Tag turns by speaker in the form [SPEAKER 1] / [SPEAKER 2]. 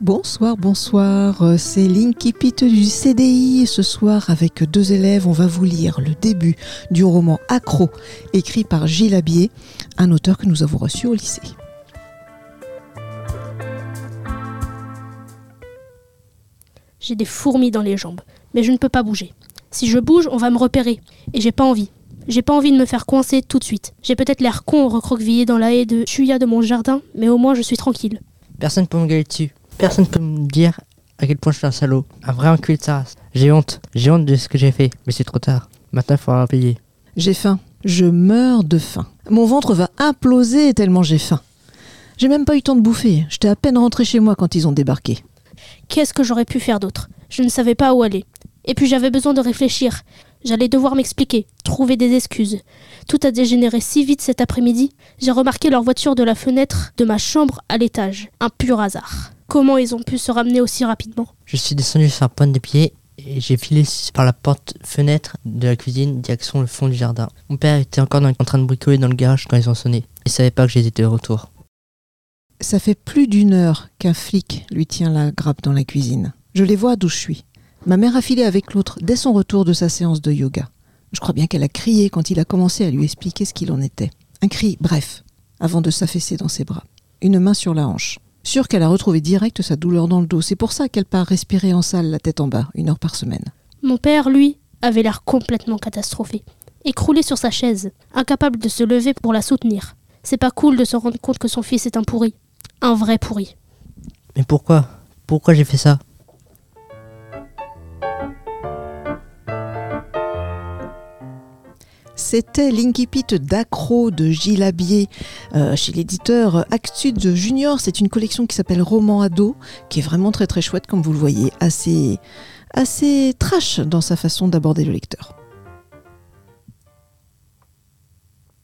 [SPEAKER 1] Bonsoir, c'est l'Incipit du CDI. Ce soir, avec 2 élèves, on va vous lire le début du roman Accro, écrit par Gilles Abier, un auteur que nous avons reçu au lycée.
[SPEAKER 2] J'ai des fourmis dans les jambes, mais je ne peux pas bouger. Si je bouge, on va me repérer, et j'ai pas envie. J'ai pas envie de me faire coincer tout de suite. J'ai peut-être l'air con recroquevillé dans la haie de Chuya de mon jardin, mais au moins je suis tranquille.
[SPEAKER 3] Personne peut me gueuler dessus. Personne peut me dire à quel point je suis un salaud. Un vrai enculé de sa race. J'ai honte de ce que j'ai fait, mais c'est trop tard. Maintenant, il faudra payer.
[SPEAKER 1] J'ai faim. Je meurs de faim. Mon ventre va imploser tellement j'ai faim. J'ai même pas eu le temps de bouffer. J'étais à peine rentré chez moi quand ils ont débarqué.
[SPEAKER 2] Qu'est-ce que j'aurais pu faire d'autre ? Je ne savais pas où aller. Et puis j'avais besoin de réfléchir. J'allais devoir m'expliquer, trouver des excuses. Tout a dégénéré si vite cet après-midi. J'ai remarqué leur voiture de la fenêtre de ma chambre à l'étage. Un pur hasard. Comment ils ont pu se ramener aussi rapidement ?
[SPEAKER 3] Je suis descendu sur la pointe des pieds et j'ai filé par la porte-fenêtre de la cuisine direction le fond du jardin. Mon père était encore en train de bricoler dans le garage quand ils ont sonné. Il savait pas que j'étais de retour.
[SPEAKER 1] Ça fait plus d'1 heure qu'un flic lui tient la grappe dans la cuisine. Je les vois d'où je suis. Ma mère a filé avec l'autre dès son retour de sa séance de yoga. Je crois bien qu'elle a crié quand il a commencé à lui expliquer ce qu'il en était. Un cri bref, avant de s'affaisser dans ses bras. Une main sur la hanche. Sûre qu'elle a retrouvé direct sa douleur dans le dos. C'est pour ça qu'elle part respirer en salle la tête en bas, 1 heure par semaine.
[SPEAKER 2] Mon père, lui, avait l'air complètement catastrophé. Écroulé sur sa chaise, incapable de se lever pour la soutenir. C'est pas cool de se rendre compte que son fils est un pourri. Un vrai pourri.
[SPEAKER 3] Mais pourquoi ? Pourquoi j'ai fait ça ?
[SPEAKER 1] C'était l'Incipit d'Accro de Gilles Abier chez l'éditeur Actud Junior. C'est une collection qui s'appelle Roman Ado, qui est vraiment très très chouette comme vous le voyez, assez trash dans sa façon d'aborder le lecteur.